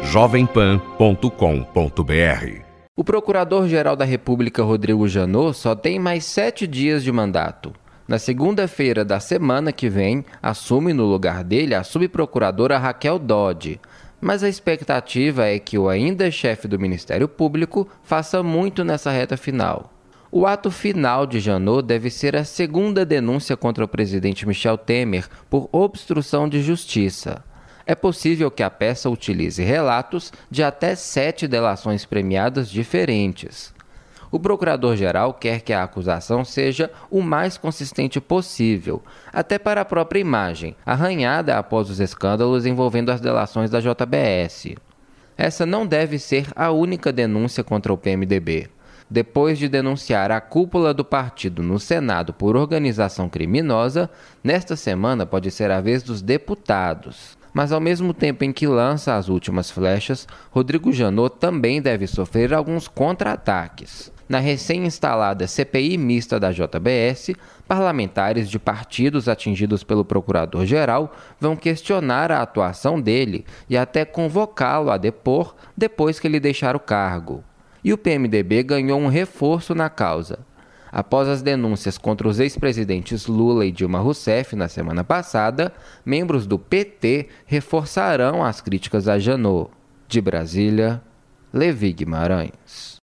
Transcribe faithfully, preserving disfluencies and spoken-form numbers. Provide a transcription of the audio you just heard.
jovem pan ponto com ponto br. O Procurador-Geral da República, Rodrigo Janot, só tem mais sete dias de mandato. Na segunda-feira da semana que vem, assume no lugar dele a subprocuradora Raquel Dodge. Mas a expectativa é que o ainda chefe do Ministério Público faça muito nessa reta final. O ato final de Janot deve ser a segunda denúncia contra o presidente Michel Temer por obstrução de justiça. É possível que a peça utilize relatos de até sete delações premiadas diferentes. O procurador-geral quer que a acusação seja o mais consistente possível, até para a própria imagem, arranhada após os escândalos envolvendo as delações da J B S. Essa não deve ser a única denúncia contra o P M D B. Depois de denunciar a cúpula do partido no Senado por organização criminosa, nesta semana pode ser a vez dos deputados. Mas ao mesmo tempo em que lança as últimas flechas, Rodrigo Janot também deve sofrer alguns contra-ataques. Na recém-instalada C P I mista da J B S, parlamentares de partidos atingidos pelo procurador-geral vão questionar a atuação dele e até convocá-lo a depor depois que ele deixar o cargo. E o P M D B ganhou um reforço na causa. Após as denúncias contra os ex-presidentes Lula e Dilma Rousseff na semana passada, membros do P T reforçarão as críticas a Janot. De Brasília, Levi Guimarães.